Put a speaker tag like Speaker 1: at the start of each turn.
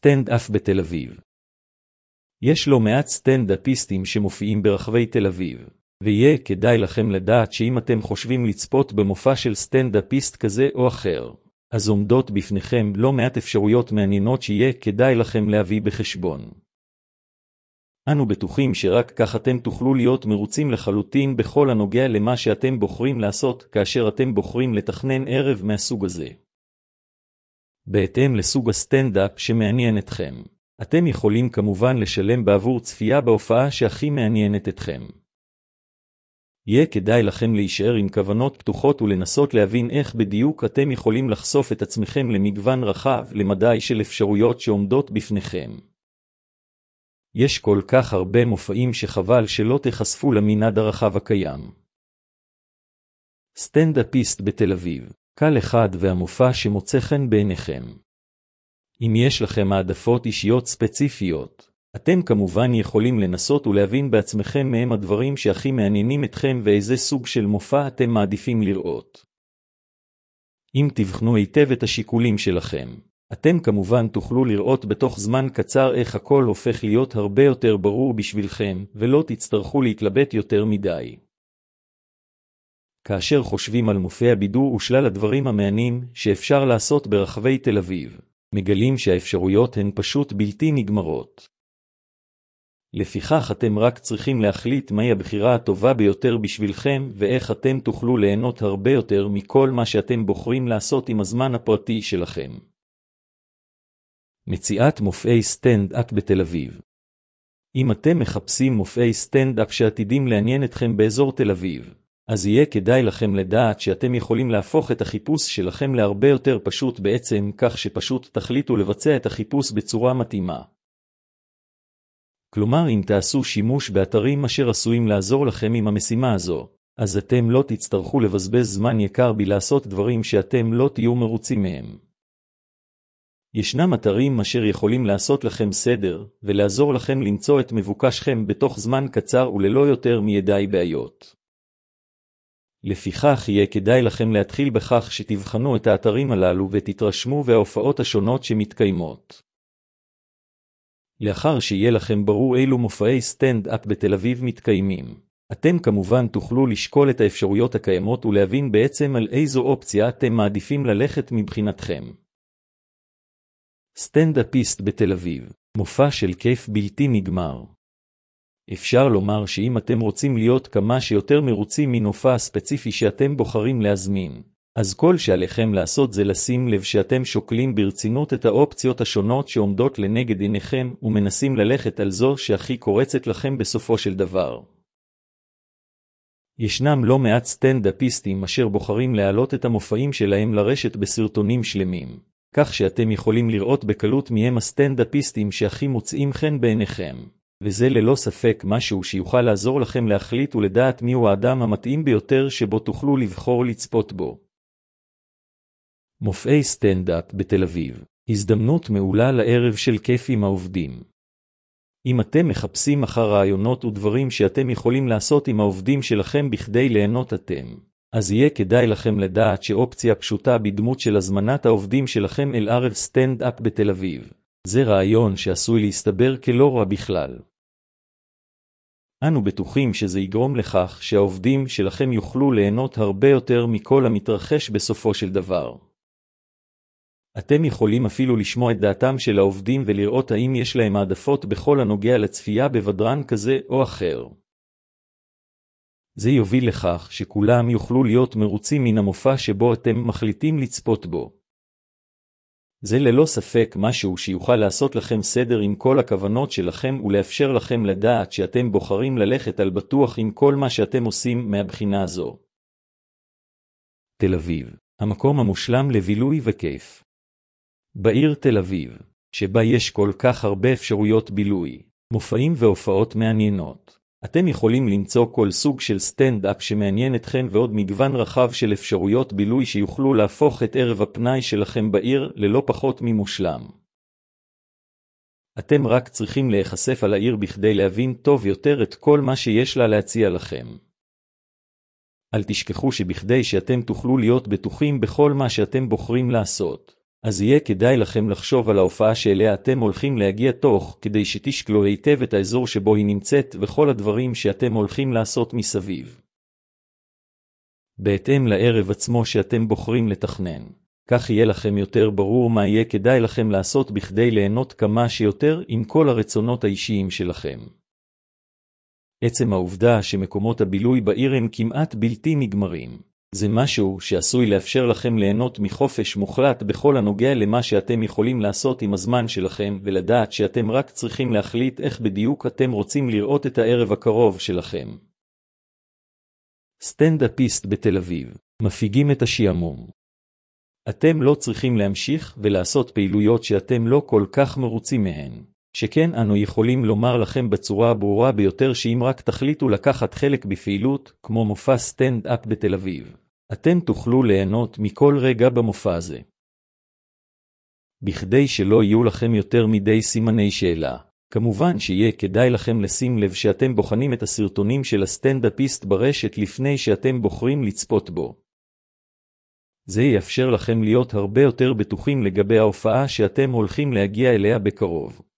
Speaker 1: סטנד-אפ בתל אביב. יש לא מעט סטנד-אפיסטים שמופיעים ברחבי תל אביב, ויהיה כדאי לכם לדעת שאם אתם חושבים לצפות במופע של סטנד-אפיסט כזה או אחר, אז עומדות בפניכם לא מעט אפשרויות מעניינות שיהיה כדאי לכם להביא בחשבון. אנו בטוחים שרק כך אתם תוכלו להיות מרוצים לחלוטין בכל הנוגע למה שאתם בוחרים לעשות כאשר אתם בוחרים לתכנן ערב מהסוג הזה. בהתאם לסוג הסטנד-אפ שמעניין אתכם, אתם יכולים כמובן לשלם בעבור צפייה בהופעה שהכי מעניינת אתכם. יהיה כדאי לכם להישאר עם כוונות פתוחות ולנסות להבין איך בדיוק אתם יכולים לחשוף את עצמכם למגוון רחב למדי של אפשרויות שעומדות בפניכם. יש כל כך הרבה מופעים שחבל שלא תחשפו למנעד הרחב הקיים. סטנד-אפיסט בתל אביב, קל אחד והמופע שמוצא חן בעיניכם. אם יש לכם העדפות אישיות ספציפיות, אתם כמובן יכולים לנסות ולהבין בעצמכם מהם הדברים שהכי מעניינים אתכם ואיזה סוג של מופע אתם מעדיפים לראות. אם תבחנו היטב את השיקולים שלכם, אתם כמובן תוכלו לראות בתוך זמן קצר איך הכל הופך להיות הרבה יותר ברור בשבילכם, ולא תצטרכו להתלבט יותר מדי. כאשר חושבים על מופעי בידור ושלל הדברים המעניינים שאפשר לעשות ברחבי תל אביב, מגלים שהאפשרויות הן פשוט בלתי נגמרות. לפיכך אתם רק צריכים להחליט מהי הבחירה הטובה ביותר בשבילכם ואיך אתם תוכלו ליהנות הרבה יותר מכל מה שאתם בוחרים לעשות עם הזמן הפרטי שלכם. מציאת מופעי סטנד-אפ בתל אביב. אם אתם מחפשים מופעי סטנד-אפ שעתידים לעניין אתכם באזור תל אביב, אז יהיה כדאי לכם לדעת שאתם יכולים להפוך את החיפוש שלכם להרבה יותר פשוט בעצם כך שפשוט תחליטו לבצע את החיפוש בצורה מתאימה. כלומר, אם תעשו שימוש באתרים אשר עשויים לעזור לכם עם המשימה הזו, אז אתם לא תצטרכו לבזבז זמן יקר בלעשות דברים שאתם לא תהיו מרוצים מהם. ישנם אתרים אשר יכולים לעשות לכם סדר ולעזור לכם למצוא את מבוקשכם בתוך זמן קצר וללא יותר מידי בעיות. לפיכך יהיה כדאי לכם להתחיל בכך שתבחנו את האתרים הללו ותתרשמו וההופעות השונות שמתקיימות. לאחר שיהיה לכם ברור אילו מופעי סטנד-אפ בתל אביב מתקיימים, אתם כמובן תוכלו לשקול את האפשרויות הקיימות ולהבין בעצם על איזו אופציה אתם מעדיפים ללכת מבחינתכם. סטנד-אפיסט בתל אביב, מופע של כיף בלתי נגמר. אפשר לומר שאם אתם רוצים להיות כמה שיותר מרוצים מנופע ספציפי שאתם בוחרים להזמין, אז כל שעליכם לעשות זה לשים לב שאתם שוקלים ברצינות את האופציות השונות שעומדות לנגד עיניכם ומנסים ללכת על זו שהכי קורצת לכם בסופו של דבר. ישנם לא מעט סטנד-אפיסטים אשר בוחרים להעלות את המופעים שלהם לרשת בסרטונים שלמים, כך שאתם יכולים לראות בקלות מהם הסטנד-אפיסטים שהכי מוצאים חן בעיניכם. וזה ללא ספק משהו שיוכל לעזור לכם להחליט ולדעת מיהו האדם המתאים ביותר שבו תוכלו לבחור לצפות בו. מופעי סטנד-אפ בתל אביב, הזדמנות מעולה לערב של כיף עם העובדים. אם אתם מחפשים אחר רעיונות ודברים שאתם יכולים לעשות עם העובדים שלכם בכדי ליהנות אתם, אז יהיה כדאי לכם לדעת שאופציה פשוטה בדמות של הזמנת העובדים שלכם אל ערב סטנד-אפ בתל אביב. זה רעיון שעשוי להסתבר כלא רע בכלל. אנו בטוחים שזה יגרום לכך שהעובדים שלכם יוכלו ליהנות הרבה יותר מכל המתרחש בסופו של דבר. אתם יכולים אפילו לשמוע את דעתם של העובדים ולראות האם יש להם העדפות בכל הנוגע לצפייה בבדרן כזה או אחר. זה יוביל לכך שכולם יוכלו להיות מרוצים מן המופע שבו אתם מחליטים לצפות בו. זה ללא ספק משהו שיוכל לעשות לכם סדר עם כל הכוונות שלכם ולאפשר לכם לדעת שאתם בוחרים ללכת על בטוח עם כל מה שאתם עושים מהבחינה הזו. תל אביב, המקום המושלם לבילוי וכיף. בעיר תל אביב, שבה יש כל כך הרבה אפשרויות בילוי, מופעים והופעות מעניינות, אתם יכולים למצוא כל סוג של סטנד-אפ שמעניין אתכם ועוד מגוון רחב של אפשרויות בילוי שיוכלו להפוך את ערב הפנאי שלכם בעיר ללא פחות ממושלם. אתם רק צריכים להיחשף על העיר בכדי להבין טוב יותר את כל מה שיש לה להציע לכם. אל תשכחו שבכדי שאתם תוכלו להיות בטוחים בכל מה שאתם בוחרים לעשות, אז יהיה כדאי לכם לחשוב על ההופעה שאליה אתם הולכים להגיע תוך, כדי שתשקלו היטב את האזור שבו היא נמצאת וכל הדברים שאתם הולכים לעשות מסביב. בהתאם לערב עצמו שאתם בוחרים לתכנן. כך יהיה לכם יותר ברור מה יהיה כדאי לכם לעשות בכדי ליהנות כמה שיותר עם כל הרצונות האישיים שלכם. עצם העובדה שמקומות הבילוי בעיר הם כמעט בלתי נגמרים. זה משהו שעשוי לאפשר לכם ליהנות מחופש מוחלט בכל הנוגע למה שאתם יכולים לעשות עם הזמן שלכם, ולדעת שאתם רק צריכים להחליט איך בדיוק אתם רוצים לראות את הערב הקרוב שלכם. סטנדאפיסט בתל אביב. מפיגים את השעמום. אתם לא צריכים להמשיך ולעשות פעילויות שאתם לא כל כך מרוצים מהן. שכן אנו יכולים לומר לכם בצורה הברורה ביותר שאם רק תחליטו לקחת חלק בפעילות, כמו מופע סטנד-אפ בתל אביב, אתם תוכלו ליהנות מכל רגע במופע הזה. בכדי שלא יהיו לכם יותר מדי סימני שאלה, כמובן שיהיה כדאי לכם לשים לב שאתם בוחנים את הסרטונים של הסטנדאפיסט ברשת לפני שאתם בוחרים לצפות בו. זה יאפשר לכם להיות הרבה יותר בטוחים לגבי ההופעה שאתם הולכים להגיע אליה בקרוב.